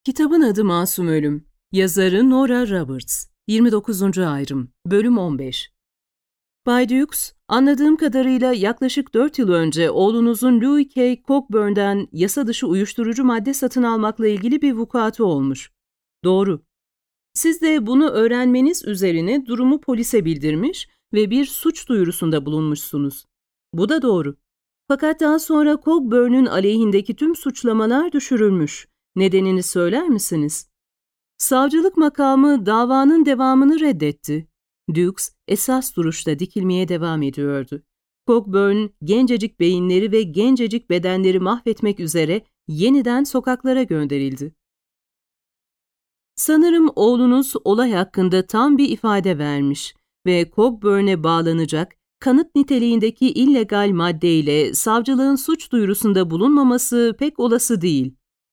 Kitabın adı Masum Ölüm. Yazarı Nora Roberts. 29. ayrım. Bölüm 15. Bay Dukes, anladığım kadarıyla yaklaşık 4 yıl önce oğlunuzun Louis K. Cockburn'den yasa dışı uyuşturucu madde satın almakla ilgili bir vukuatı olmuş. Doğru. Siz de bunu öğrenmeniz üzerine durumu polise bildirmiş ve bir suç duyurusunda bulunmuşsunuz. Bu da doğru. Fakat daha sonra Cockburn'un aleyhindeki tüm suçlamalar düşürülmüş. Nedenini söyler misiniz? Savcılık makamı davanın devamını reddetti. Dukes esas duruşta dikilmeye devam ediyordu. Cockburn, gencecik beyinleri ve gencecik bedenleri mahvetmek üzere yeniden sokaklara gönderildi. Sanırım oğlunuz olay hakkında tam bir ifade vermiş ve Cockburn'e bağlanacak kanıt niteliğindeki illegal maddeyle savcılığın suç duyurusunda bulunmaması pek olası değil.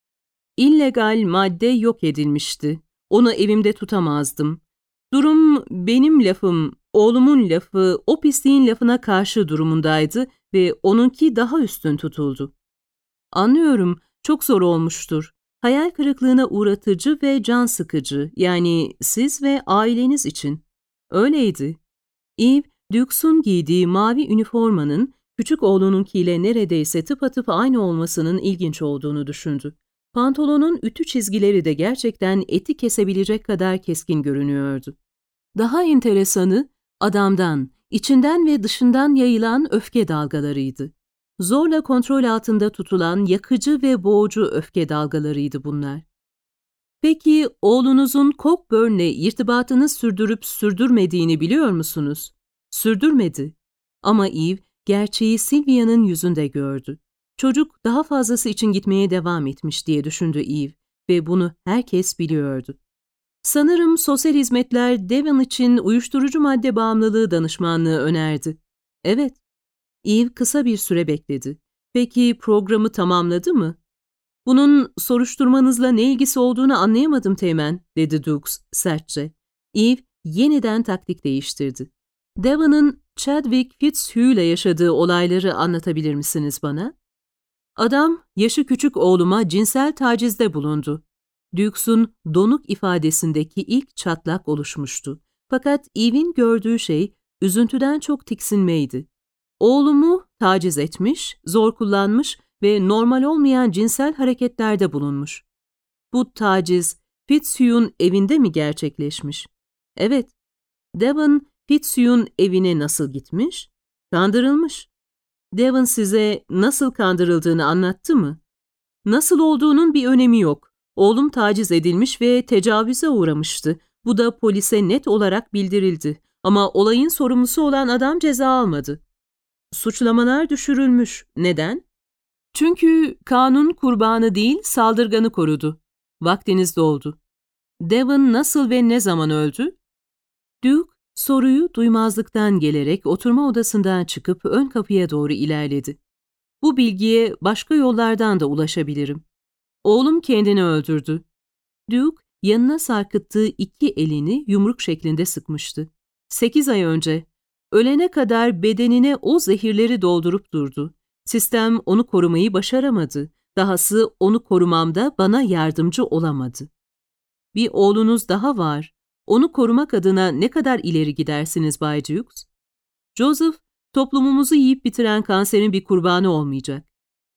İllegal madde yok edilmişti. Onu evimde tutamazdım. Durum benim lafım, oğlumun lafı, o pisliğin lafına karşı durumundaydı ve onunki daha üstün tutuldu. Anlıyorum, çok zor olmuştur. Hayal kırıklığına uğratıcı ve can sıkıcı, yani siz ve aileniz için. Öyleydi. Eve, Dukes'un giydiği mavi üniformanın küçük oğlununkiyle neredeyse tıpatıp aynı olmasının ilginç olduğunu düşündü. Pantolonun ütü çizgileri de gerçekten eti kesebilecek kadar keskin görünüyordu. Daha enteresanı, adamdan, içinden ve dışından yayılan öfke dalgalarıydı. Zorla kontrol altında tutulan yakıcı ve boğucu öfke dalgalarıydı bunlar. Peki oğlunuzun Cockburn'le irtibatını sürdürüp sürdürmediğini biliyor musunuz? Sürdürmedi. Ama Eve gerçeği Sylvia'nın yüzünde gördü. Çocuk daha fazlası için gitmeye devam etmiş diye düşündü Eve ve bunu herkes biliyordu. Sanırım sosyal hizmetler Devon için uyuşturucu madde bağımlılığı danışmanlığı önerdi. Evet. Eve kısa bir süre bekledi. Peki programı tamamladı mı? Bunun soruşturmanızla ne ilgisi olduğunu anlayamadım Teğmen, dedi Dukes sertçe. Eve yeniden taktik değiştirdi. Devon'ın Chadwick Fitzhugh'la yaşadığı olayları anlatabilir misiniz bana? Adam, yaşı küçük oğluma cinsel tacizde bulundu. Dukes'un donuk ifadesindeki ilk çatlak oluşmuştu. Fakat Eve'in gördüğü şey üzüntüden çok tiksinmeydi. Oğlumu taciz etmiş, zor kullanmış ve normal olmayan cinsel hareketlerde bulunmuş. Bu taciz Fitzhugh'un evinde mi gerçekleşmiş? Evet. Devon, Fitzhugh'un evine nasıl gitmiş? Kandırılmış. Devon size nasıl kandırıldığını anlattı mı? Nasıl olduğunun bir önemi yok. Oğlum taciz edilmiş ve tecavüze uğramıştı. Bu da polise net olarak bildirildi. Ama olayın sorumlusu olan adam ceza almadı. Suçlamalar düşürülmüş. Neden? Çünkü kanun kurbanı değil, saldırganı korudu. Vaktiniz doldu. Devon nasıl ve ne zaman öldü? Duke, soruyu duymazlıktan gelerek oturma odasından çıkıp ön kapıya doğru ilerledi. Bu bilgiye başka yollardan da ulaşabilirim. Oğlum kendini öldürdü. Duke, yanına sarkıttığı iki elini yumruk şeklinde sıkmıştı. 8 ay önce. Ölene kadar bedenine o zehirleri doldurup durdu. Sistem onu korumayı başaramadı. Dahası onu korumamda bana yardımcı olamadı. Bir oğlunuz daha var. Onu korumak adına ne kadar ileri gidersiniz Bay Dukes? Joseph, toplumumuzu yiyip bitiren kanserin bir kurbanı olmayacak.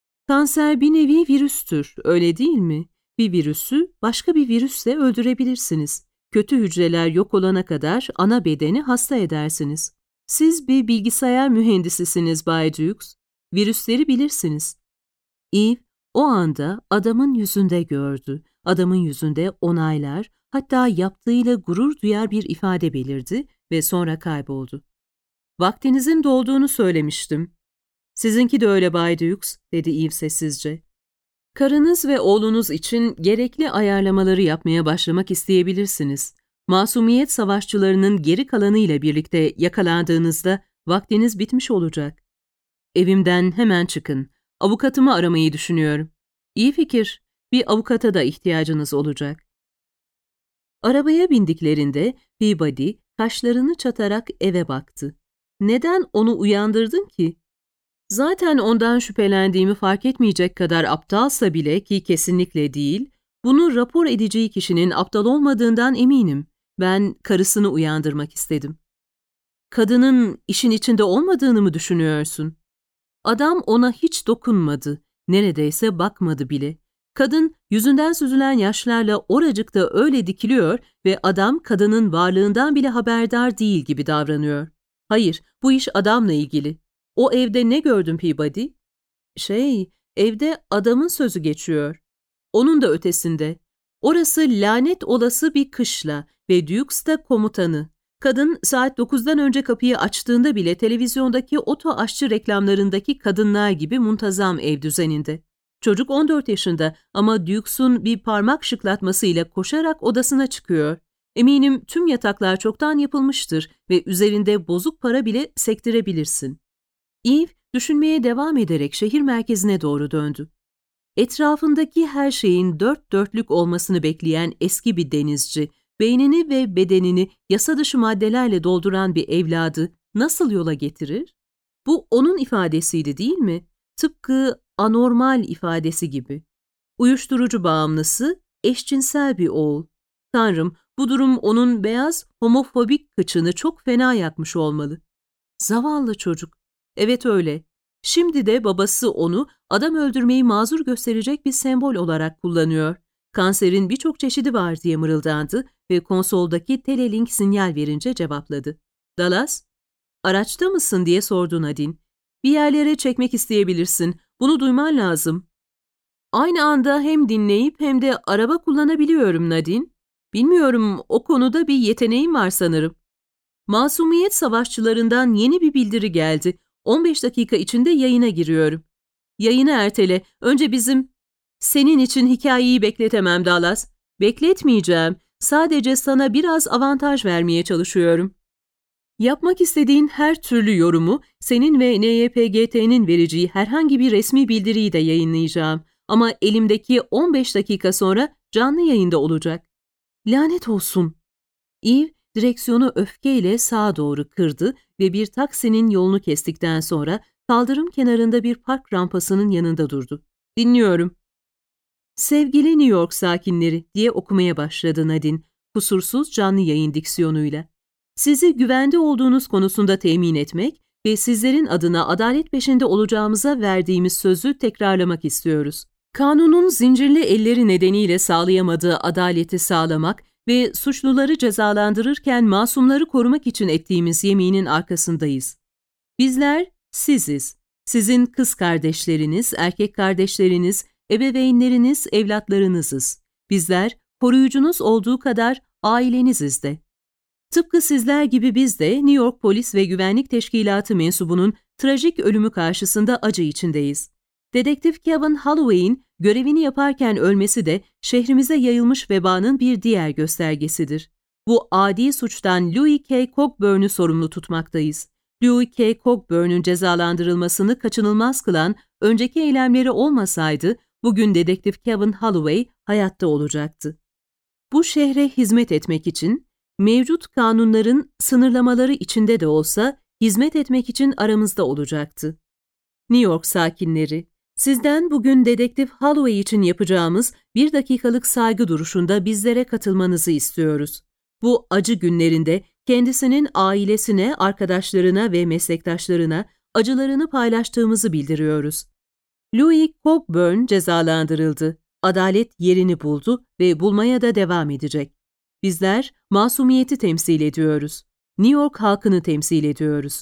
Kanser bir nevi virüstür, öyle değil mi? Bir virüsü başka bir virüsle öldürebilirsiniz. Kötü hücreler yok olana kadar ana bedeni hasta edersiniz. Siz bir bilgisayar mühendisisiniz Bay Dukes. Virüsleri bilirsiniz. Eve o anda adamın yüzünde gördü. Adamın yüzünde onaylar, hatta yaptığıyla gurur duyar bir ifade belirdi ve sonra kayboldu. Vaktinizin dolduğunu söylemiştim. Sizinki de öyle Bay Dukes, dedi Eve sessizce. Karınız ve oğlunuz için gerekli ayarlamaları yapmaya başlamak isteyebilirsiniz. Masumiyet savaşçılarının geri kalanıyla birlikte yakalandığınızda vaktiniz bitmiş olacak. Evimden hemen çıkın. Avukatımı aramayı düşünüyorum. İyi fikir. Bir avukata da ihtiyacınız olacak. Arabaya bindiklerinde Peabody kaşlarını çatarak eve baktı. Neden onu uyandırdın ki? Zaten ondan şüphelendiğimi fark etmeyecek kadar aptalsa bile ki kesinlikle değil, Bunu rapor edeceği kişinin aptal olmadığından eminim. Ben karısını uyandırmak istedim. Kadının işin içinde olmadığını mı düşünüyorsun? Adam ona hiç dokunmadı. Neredeyse bakmadı bile. Kadın yüzünden süzülen yaşlarla oracıkta öyle dikiliyor ve adam kadının varlığından bile haberdar değil gibi davranıyor. Hayır, bu iş adamla ilgili. O evde ne gördün Peabody? Evde adamın sözü geçiyor. Onun da ötesinde. Orası lanet olası bir kışla ve Dukes da komutanı. Kadın saat 9'dan önce kapıyı açtığında bile televizyondaki oto aşçı reklamlarındaki kadınlar gibi muntazam ev düzeninde. Çocuk 14 yaşında ama Dukes'un bir parmak şıklatmasıyla koşarak odasına çıkıyor. Eminim tüm yataklar çoktan yapılmıştır ve üzerinde bozuk para bile sektirebilirsin. Eve düşünmeye devam ederek şehir merkezine doğru döndü. Etrafındaki her şeyin dört dörtlük olmasını bekleyen eski bir denizci, beynini ve bedenini yasa dışı maddelerle dolduran bir evladı nasıl yola getirir? Bu onun ifadesiydi değil mi? Tıpkı anormal ifadesi gibi. Uyuşturucu bağımlısı, eşcinsel bir oğul. Tanrım, bu durum onun beyaz, homofobik kıçını çok fena yakmış olmalı. Zavallı çocuk. Evet öyle. Şimdi de babası onu adam öldürmeyi mazur gösterecek bir sembol olarak kullanıyor. Kanserin birçok çeşidi var diye mırıldandı ve konsoldaki telelink sinyal verince cevapladı. Dallas, araçta mısın diye sordu Nadine. Bir yerlere çekmek isteyebilirsin. Bunu duyman lazım. Aynı anda hem dinleyip hem de araba kullanabiliyorum Nadine. Bilmiyorum, o konuda bir yeteneğim var sanırım. Masumiyet savaşçılarından yeni bir bildiri geldi. 15 dakika içinde yayına giriyorum. Yayını ertele. Önce Senin için hikayeyi bekletemem Dallas. Bekletmeyeceğim. Sadece sana biraz avantaj vermeye çalışıyorum. Yapmak istediğin her türlü yorumu, senin ve NYPGT'nin vereceği herhangi bir resmi bildiriyi de yayınlayacağım. Ama elimdeki 15 dakika sonra canlı yayında olacak. Lanet olsun. Eve direksiyonu öfkeyle sağa doğru kırdı ve bir taksinin yolunu kestikten sonra kaldırım kenarında bir park rampasının yanında durdu. Dinliyorum. Sevgili New York sakinleri diye okumaya başladı Nadine, kusursuz canlı yayın diksiyonuyla. Sizi güvende olduğunuz konusunda temin etmek ve sizlerin adına adalet peşinde olacağımıza verdiğimiz sözü tekrarlamak istiyoruz. Kanunun zincirli elleri nedeniyle sağlayamadığı adaleti sağlamak ve suçluları cezalandırırken masumları korumak için ettiğimiz yeminin arkasındayız. Bizler siziz. Sizin kız kardeşleriniz, erkek kardeşleriniz, ebeveynleriniz, evlatlarınızız. Bizler koruyucunuz olduğu kadar aileniziz de. Tıpkı sizler gibi biz de New York Polis ve Güvenlik Teşkilatı mensubunun trajik ölümü karşısında acı içindeyiz. Dedektif Kevin Holloway'in görevini yaparken ölmesi de şehrimize yayılmış vebanın bir diğer göstergesidir. Bu adi suçtan Louis K. Cockburn'u sorumlu tutmaktayız. Louis K. Cockburn'un cezalandırılmasını kaçınılmaz kılan önceki eylemleri olmasaydı, bugün dedektif Kevin Holloway hayatta olacaktı. Bu şehre hizmet etmek için, mevcut kanunların sınırlamaları içinde de olsa hizmet etmek için aramızda olacaktı. New York sakinleri, sizden bugün dedektif Holloway için yapacağımız 1 dakikalık saygı duruşunda bizlere katılmanızı istiyoruz. Bu acı günlerinde kendisinin ailesine, arkadaşlarına ve meslektaşlarına acılarını paylaştığımızı bildiriyoruz. Louis Cockburn cezalandırıldı. Adalet yerini buldu ve bulmaya da devam edecek. Bizler masumiyeti temsil ediyoruz. New York halkını temsil ediyoruz.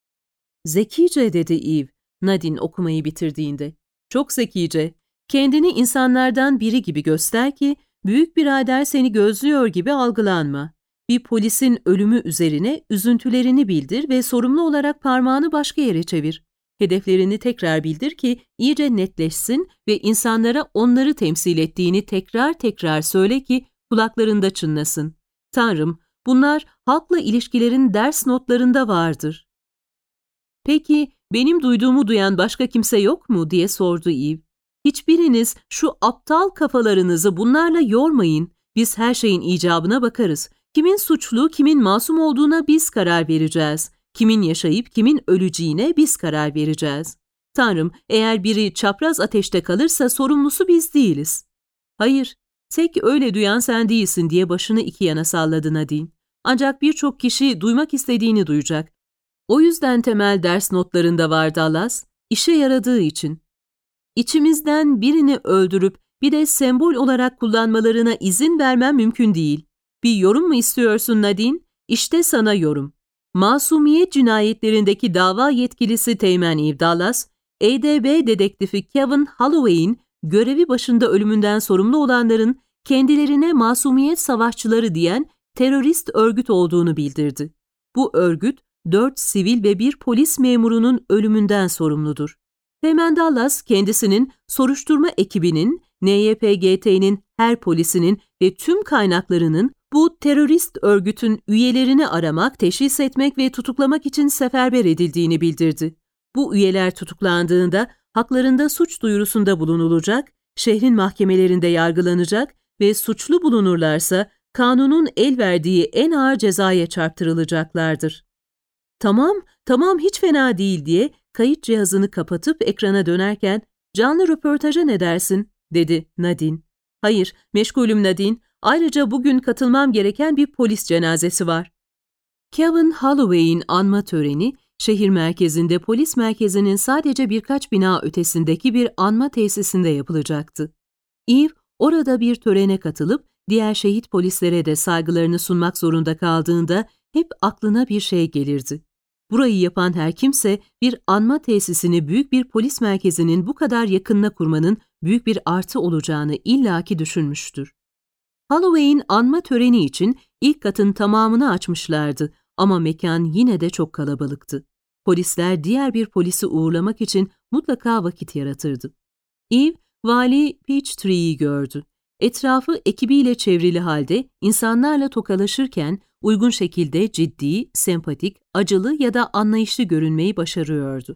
Zekice dedi Eve, Nadine okumayı bitirdiğinde. Çok zekice. Kendini insanlardan biri gibi göster ki, büyük birader seni gözlüyor gibi algılanma. Bir polisin ölümü üzerine üzüntülerini bildir ve sorumlu olarak parmağını başka yere çevir. Hedeflerini tekrar bildir ki iyice netleşsin ve insanlara onları temsil ettiğini tekrar tekrar söyle ki kulaklarında çınlasın. Tanrım, bunlar halkla ilişkilerin ders notlarında vardır. Peki, benim duyduğumu duyan başka kimse yok mu diye sordu Eve. Hiçbiriniz şu aptal kafalarınızı bunlarla yormayın. Biz her şeyin icabına bakarız. Kimin suçlu, kimin masum olduğuna biz karar vereceğiz. Kimin yaşayıp kimin öleceğine biz karar vereceğiz. Tanrım, eğer biri çapraz ateşte kalırsa sorumlusu biz değiliz. Hayır, Tek öyle duyan sen değilsin diye başını iki yana salladı Nadine. Ancak birçok kişi duymak istediğini duyacak. O yüzden temel ders notlarında var Dallas, işe yaradığı için. İçimizden birini öldürüp bir de sembol olarak kullanmalarına izin vermem mümkün değil. Bir yorum mu istiyorsun Nadine? İşte sana yorum. Masumiyet cinayetlerindeki dava yetkilisi Teğmen Eve Dallas, EDB dedektifi Kevin Holloway'in görevi başında ölümünden sorumlu olanların kendilerine masumiyet savaşçıları diyen terörist örgüt olduğunu bildirdi. Bu örgüt 4 sivil ve 1 polis memurunun ölümünden sorumludur. Teğmen Dallas kendisinin soruşturma ekibinin, NYPGT'nin her polisinin ve tüm kaynaklarının bu terörist örgütün üyelerini aramak, teşhis etmek ve tutuklamak için seferber edildiğini bildirdi. Bu üyeler tutuklandığında haklarında suç duyurusunda bulunulacak, şehrin mahkemelerinde yargılanacak ve suçlu bulunurlarsa kanunun el verdiği en ağır cezaya çarptırılacaklardır. Tamam hiç fena değil diye kayıt cihazını kapatıp ekrana dönerken canlı röportaja ne dersin dedi Nadine. Hayır, meşgulüm Nadine. Ayrıca bugün katılmam gereken bir polis cenazesi var. Kevin Holloway'in anma töreni şehir merkezinde polis merkezinin sadece birkaç bina ötesindeki bir anma tesisinde yapılacaktı. Eve orada bir törene katılıp diğer şehit polislere de saygılarını sunmak zorunda kaldığında hep aklına bir şey gelirdi. Burayı yapan her kimse bir anma tesisini büyük bir polis merkezinin bu kadar yakınına kurmanın büyük bir artı olacağını illaki düşünmüştür. Holloway'in anma töreni için ilk katın tamamını açmışlardı ama mekan yine de çok kalabalıktı. Polisler diğer bir polisi uğurlamak için mutlaka vakit yaratırdı. Eve, vali Peachtree'yi gördü. Etrafı ekibiyle çevrili halde insanlarla tokalaşırken uygun şekilde ciddi, sempatik, acılı ya da anlayışlı görünmeyi başarıyordu.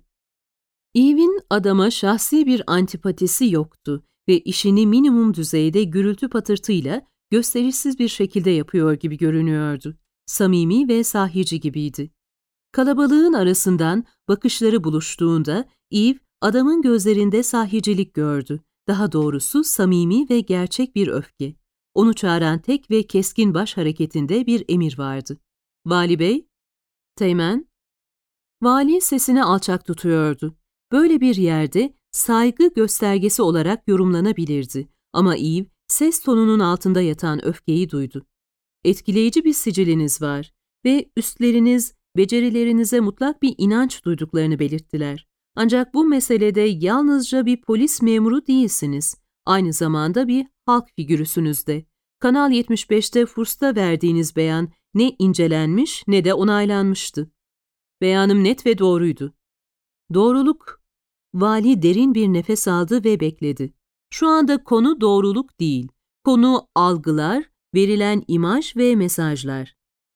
Eve'in adama şahsi bir antipatisi yoktu ve işini minimum düzeyde gürültü patırtıyla gösterişsiz bir şekilde yapıyor gibi görünüyordu. Samimi ve sahici gibiydi. Kalabalığın arasından bakışları buluştuğunda Eve adamın gözlerinde sahicilik gördü. Daha doğrusu samimi ve gerçek bir öfke. Onu çağıran tek ve keskin baş hareketinde bir emir vardı. Vali bey, Teğmen. Vali sesini alçak tutuyordu. Böyle bir yerde saygı göstergesi olarak yorumlanabilirdi. Ama Eve ses tonunun altında yatan öfkeyi duydu. Etkileyici bir siciliniz var ve üstleriniz becerilerinize mutlak bir inanç duyduklarını belirttiler. Ancak bu meselede yalnızca bir polis memuru değilsiniz. Aynı zamanda bir halk figürüsünüz de. Kanal 75'te Furst'a verdiğiniz beyan ne incelenmiş ne de onaylanmıştı. Beyanım net ve doğruydu. Doğruluk. Vali derin bir nefes aldı ve bekledi. Şu anda konu doğruluk değil. Konu algılar, verilen imaj ve mesajlar.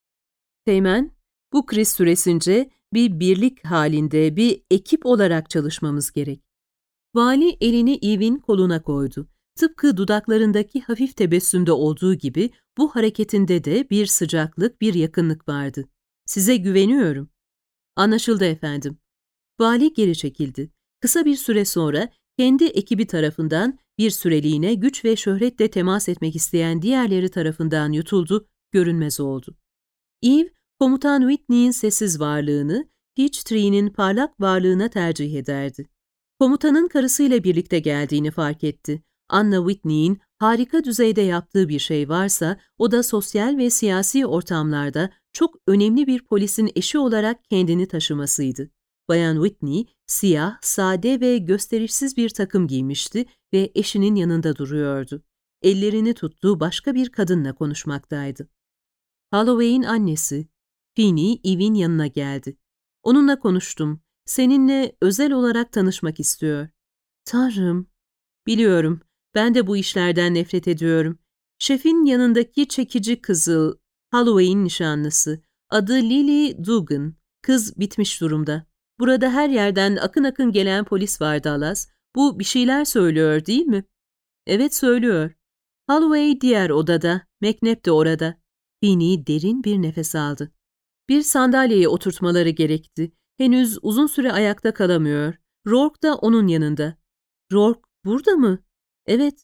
Teğmen, bu kriz süresince bir birlik halinde, bir ekip olarak çalışmamız gerek. Vali elini Eve'in koluna koydu. Tıpkı dudaklarındaki hafif tebessümde olduğu gibi bu hareketinde de bir sıcaklık, bir yakınlık vardı. Size güveniyorum. Anlaşıldı efendim. Vali geri çekildi. Kısa bir süre sonra kendi ekibi tarafından bir süreliğine güç ve şöhretle temas etmek isteyen diğerleri tarafından yutuldu, görünmez oldu. Eve, Komutan Whitney'in sessiz varlığını, Peachtree'nin parlak varlığına tercih ederdi. Komutanın karısıyla birlikte geldiğini fark etti. Anna Whitney'in harika düzeyde yaptığı bir şey varsa, o da sosyal ve siyasi ortamlarda çok önemli bir polisin eşi olarak kendini taşımasıydı. Bayan Whitney, siyah, sade ve gösterişsiz bir takım giymişti ve eşinin yanında duruyordu. Ellerini tuttuğu başka bir kadınla konuşmaktaydı. Holloway'in annesi, Feeney, Eve'in yanına geldi. Onunla konuştum. Seninle özel olarak tanışmak istiyor. Tanrım. Biliyorum. Ben de bu işlerden nefret ediyorum. Şefin yanındaki çekici kızıl, Holloway'in nişanlısı. Adı Lily Dugan. Kız bitmiş durumda. Burada her yerden akın akın gelen polis var Dallas. Bu bir şeyler söylüyor değil mi? Evet söylüyor. Holloway diğer odada, McNabb de orada. Feeney derin bir nefes aldı. Bir sandalyeye oturtmaları gerekti. Henüz uzun süre ayakta kalamıyor. Rourke da onun yanında. Rourke burada mı? Evet.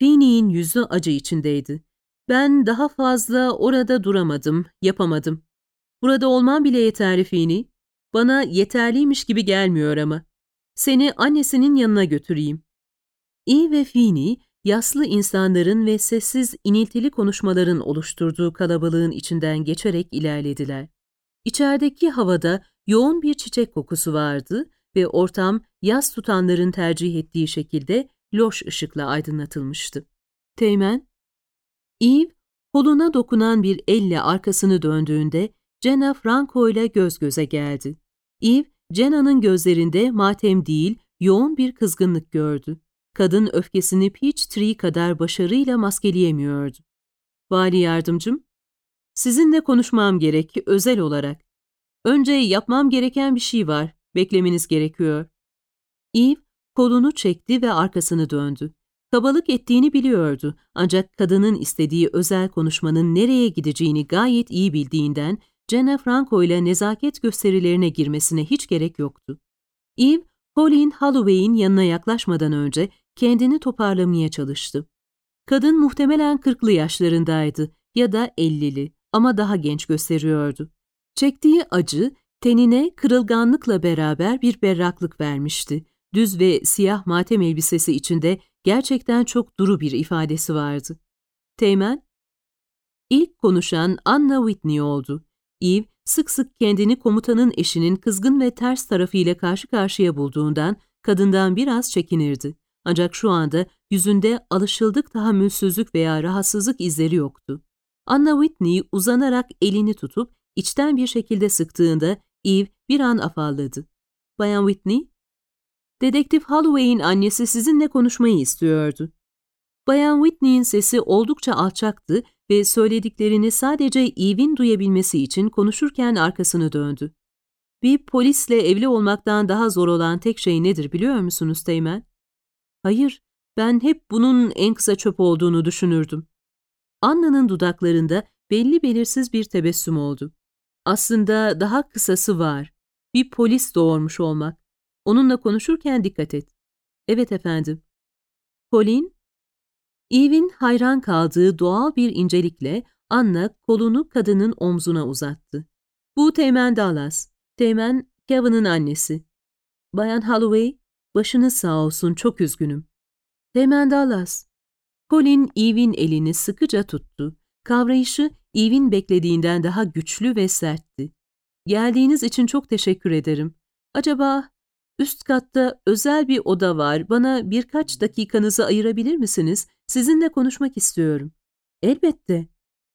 Feeney'in yüzü acı içindeydi. Ben daha fazla orada duramadım, yapamadım. Burada olmam bile yeterli Feeney. Bana yeterliymiş gibi gelmiyor ama. Seni annesinin yanına götüreyim. Eve ve Feeney, yaslı insanların ve sessiz, iniltili konuşmaların oluşturduğu kalabalığın içinden geçerek ilerlediler. İçerideki havada yoğun bir çiçek kokusu vardı ve ortam yas tutanların tercih ettiği şekilde loş ışıkla aydınlatılmıştı. Teğmen, Eve, koluna dokunan bir elle arkasını döndüğünde Jenna Franco ile göz göze geldi. Eve, Jenna'nın gözlerinde matem değil, yoğun bir kızgınlık gördü. Kadın öfkesini Peachtree kadar başarıyla maskeleyemiyordu. Vali yardımcım, sizinle konuşmam gerek, özel olarak. Önce yapmam gereken bir şey var, beklemeniz gerekiyor. Eve, kolunu çekti ve arkasını döndü. Kabalık ettiğini biliyordu, ancak kadının istediği özel konuşmanın nereye gideceğini gayet iyi bildiğinden Jenna Franco ile nezaket gösterilerine girmesine hiç gerek yoktu. Eve, Colin Holloway'in yanına yaklaşmadan önce kendini toparlamaya çalıştı. Kadın muhtemelen 40'lı yaşlarındaydı ya da 50'li ama daha genç gösteriyordu. Çektiği acı, tenine kırılganlıkla beraber bir berraklık vermişti. Düz ve siyah matem elbisesi içinde gerçekten çok duru bir ifadesi vardı. Teğmen, ilk konuşan Anna Whitney oldu. Eve, sık sık kendini komutanın eşinin kızgın ve ters tarafıyla karşı karşıya bulduğundan kadından biraz çekinirdi. Ancak şu anda yüzünde alışıldık tahammülsüzlük veya rahatsızlık izleri yoktu. Anna Whitney uzanarak elini tutup içten bir şekilde sıktığında Eve bir an afalladı. Bayan Whitney, Dedektif Holloway'in annesi sizinle konuşmayı istiyordu. Bayan Whitney'in sesi oldukça alçaktı ve söylediklerini sadece Eve'in duyabilmesi için konuşurken arkasını döndü. Bir polisle evli olmaktan daha zor olan tek şey nedir biliyor musunuz Teğmen? Hayır, ben hep bunun en kısa çöp olduğunu düşünürdüm. Anna'nın dudaklarında belli belirsiz bir tebessüm oldu. Aslında daha kısası var. Bir polis doğurmuş olmak. Onunla konuşurken dikkat et. Evet efendim. Colin? Eve'in hayran kaldığı doğal bir incelikle Anna kolunu kadının omzuna uzattı. Bu Teğmen Dallas. Teğmen Kevin'in annesi. Bayan Holloway, başınız sağ olsun, çok üzgünüm. Teğmen Dallas. Colin Eve'in elini sıkıca tuttu. Kavrayışı Eve'in beklediğinden daha güçlü ve sertti. Geldiğiniz için çok teşekkür ederim. Acaba üst katta özel bir oda var. Bana birkaç dakikanızı ayırabilir misiniz? Sizinle konuşmak istiyorum. Elbette.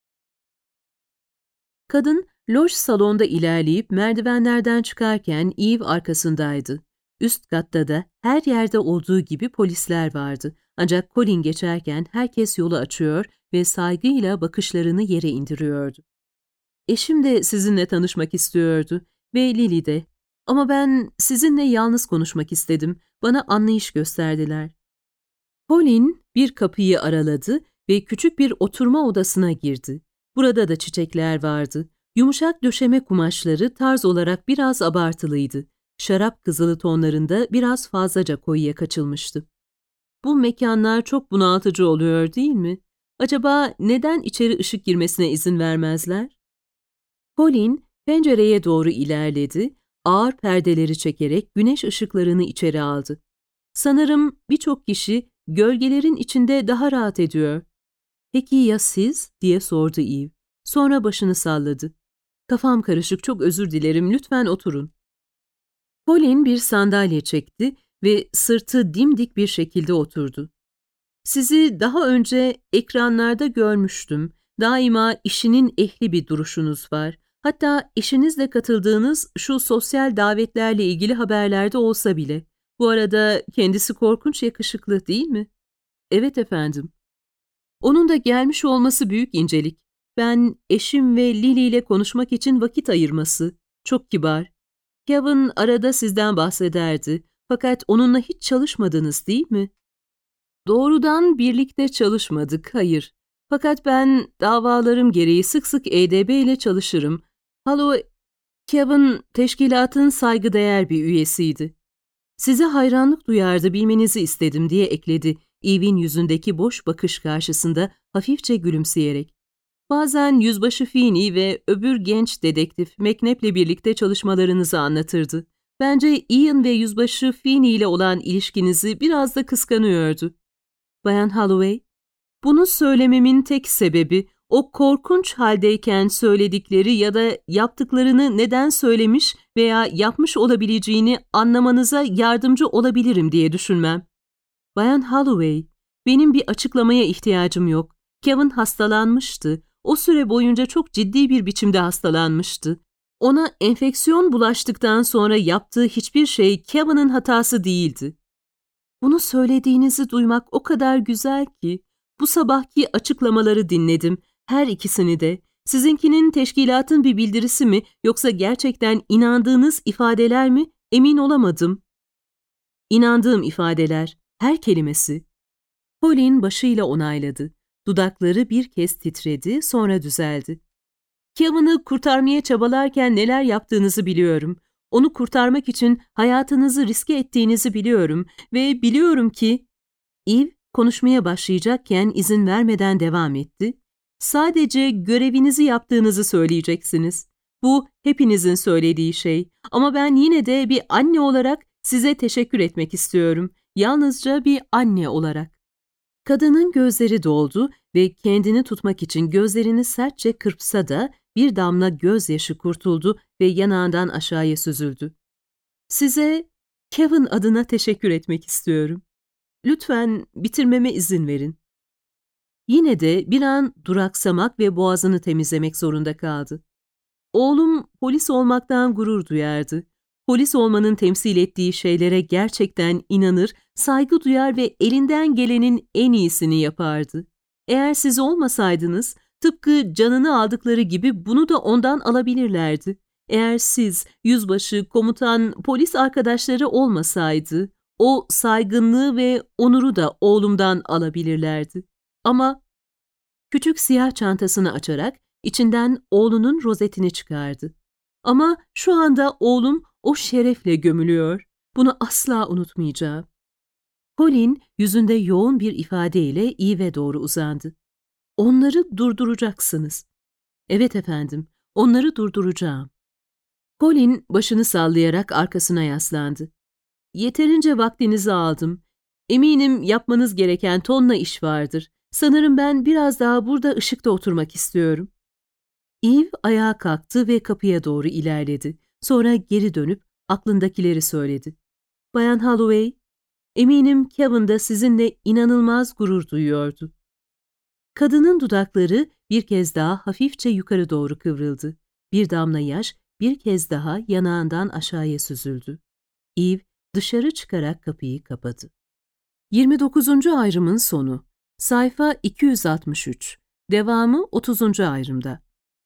Kadın loj salonda ilerleyip merdivenlerden çıkarken Eve arkasındaydı. Üst katta da her yerde olduğu gibi polisler vardı. Ancak Colin geçerken herkes yolu açıyor ve saygıyla bakışlarını yere indiriyordu. Eşim de sizinle tanışmak istiyordu ve Lily de. Ama ben sizinle yalnız konuşmak istedim. Bana anlayış gösterdiler. Colin bir kapıyı araladı ve küçük bir oturma odasına girdi. Burada da çiçekler vardı. Yumuşak döşeme kumaşları tarz olarak biraz abartılıydı. Şarap kızılı tonlarında biraz fazlaca koyuya kaçılmıştı. Bu mekanlar çok bunaltıcı oluyor değil mi? Acaba neden içeri ışık girmesine izin vermezler? Colin pencereye doğru ilerledi, ağır perdeleri çekerek güneş ışıklarını içeri aldı. Sanırım birçok kişi gölgelerin içinde daha rahat ediyor. Peki ya siz? Diye sordu Eve. Sonra başını salladı. Kafam karışık, çok özür dilerim, lütfen oturun. Colin bir sandalye çekti ve sırtı dimdik bir şekilde oturdu. Sizi daha önce ekranlarda görmüştüm. Daima işinin ehli bir duruşunuz var. Hatta eşinizle katıldığınız şu sosyal davetlerle ilgili haberlerde olsa bile. Bu arada kendisi korkunç yakışıklı değil mi? Evet efendim. Onun da gelmiş olması büyük incelik. Ben eşim ve Lily ile konuşmak için vakit ayırması. Çok kibar. Kevin arada sizden bahsederdi. Fakat onunla hiç çalışmadınız değil mi? Doğrudan birlikte çalışmadık, hayır. Fakat ben davalarım gereği sık sık EDB ile çalışırım. Kevin teşkilatın saygıdeğer bir üyesiydi. Size hayranlık duyardı, bilmenizi istedim diye ekledi Eve'in yüzündeki boş bakış karşısında hafifçe gülümseyerek. Bazen Yüzbaşı Feeney ve öbür genç dedektif McNabb'le birlikte çalışmalarınızı anlatırdı. Bence Ian ve Yüzbaşı Feeney ile olan ilişkinizi biraz da kıskanıyordu. Bayan Holloway, bunu söylememin tek sebebi o korkunç haldeyken söyledikleri ya da yaptıklarını neden söylemiş veya yapmış olabileceğini anlamanıza yardımcı olabilirim diye düşünmem. Bayan Holloway, benim bir açıklamaya ihtiyacım yok. Kevin hastalanmıştı. O süre boyunca çok ciddi bir biçimde hastalanmıştı. Ona enfeksiyon bulaştıktan sonra yaptığı hiçbir şey Kevin'in hatası değildi. Bunu söylediğinizi duymak o kadar güzel ki, bu sabahki açıklamaları dinledim, her ikisini de. Sizinkinin teşkilatın bir bildirisi mi yoksa gerçekten inandığınız ifadeler mi emin olamadım. İnandığım ifadeler, her kelimesi. Colin başıyla onayladı. Dudakları bir kez titredi, sonra düzeldi. Kevin'i kurtarmaya çabalarken neler yaptığınızı biliyorum. Onu kurtarmak için hayatınızı riske ettiğinizi biliyorum ve biliyorum ki... Eve konuşmaya başlayacakken izin vermeden devam etti. Sadece görevinizi yaptığınızı söyleyeceksiniz. Bu hepinizin söylediği şey ama ben yine de bir anne olarak size teşekkür etmek istiyorum. Yalnızca bir anne olarak. Kadının gözleri doldu ve kendini tutmak için gözlerini sertçe kırpsa da bir damla gözyaşı kurtuldu ve yanağından aşağıya süzüldü. Size Kevin adına teşekkür etmek istiyorum. Lütfen bitirmeme izin verin. Yine de bir an duraksamak ve boğazını temizlemek zorunda kaldı. Oğlum polis olmaktan gurur duyardı. Polis olmanın temsil ettiği şeylere gerçekten inanır, saygı duyar ve elinden gelenin en iyisini yapardı. Eğer siz olmasaydınız, tıpkı canını aldıkları gibi bunu da ondan alabilirlerdi. Eğer siz, yüzbaşı, komutan, polis arkadaşları olmasaydı, o saygınlığı ve onuru da oğlumdan alabilirlerdi. Ama küçük siyah çantasını açarak içinden oğlunun rozetini çıkardı. Ama şu anda oğlum o şerefle gömülüyor. Bunu asla unutmayacağım. Colin yüzünde yoğun bir ifadeyle Eve'e doğru uzandı. Onları durduracaksınız. Evet efendim, onları durduracağım. Colin başını sallayarak arkasına yaslandı. Yeterince vaktinizi aldım. Eminim yapmanız gereken tonla iş vardır. Sanırım ben biraz daha burada ışıkta oturmak istiyorum. Eve ayağa kalktı ve kapıya doğru ilerledi. Sonra geri dönüp aklındakileri söyledi. Bayan Holloway, eminim Kevin de sizinle inanılmaz gurur duyuyordu. Kadının dudakları bir kez daha hafifçe yukarı doğru kıvrıldı. Bir damla yaş bir kez daha yanağından aşağıya süzüldü. Eve dışarı çıkarak kapıyı kapadı. 29. ayrımın sonu. Sayfa 263. Devamı 30. ayrımda.